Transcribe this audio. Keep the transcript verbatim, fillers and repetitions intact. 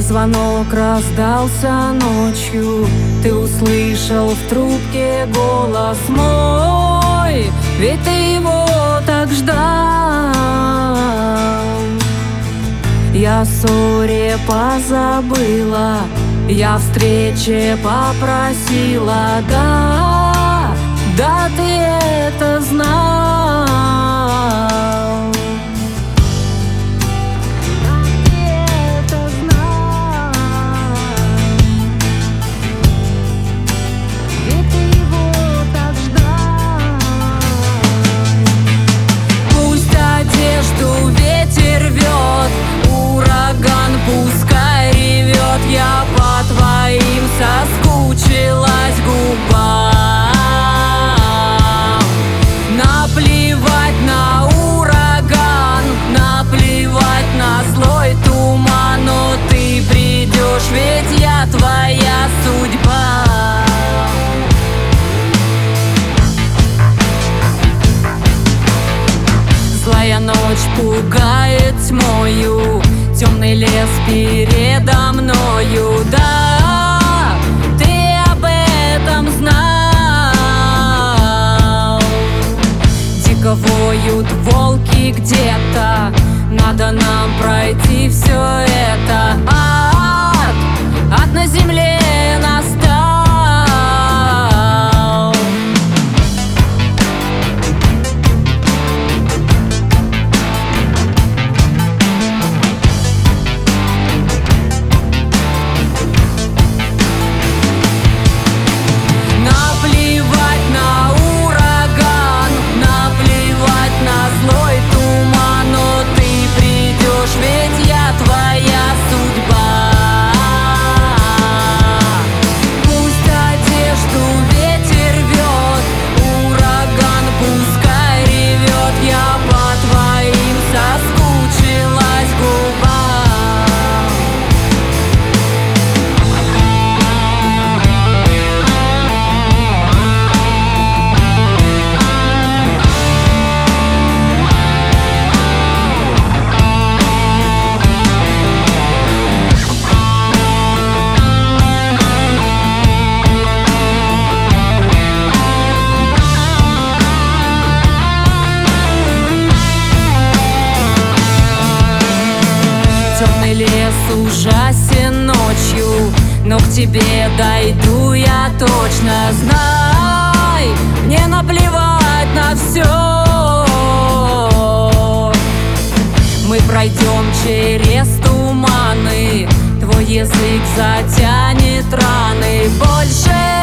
звонок раздался ночью, ты услышал в трубке голос мой, ведь ты его так ждал. Я о ссоре позабыла, я встрече попросила, да, да, ты это знал. Я по твоим соскучилась губам. Наплевать на ураган, наплевать на злой туман, но ты придешь, ведь я твоя судьба. Злая ночь пугает тьмою, темный лес передо мною, да, ты об этом знал. Дико воют волки где-то, надо нам пройти все это. Ад, ад на земле настал. Темный лес ужасен ночью, но к тебе дойду я точно. Знай, мне наплевать на все. Мы пройдем через туманы, твой язык затянет раны. Больше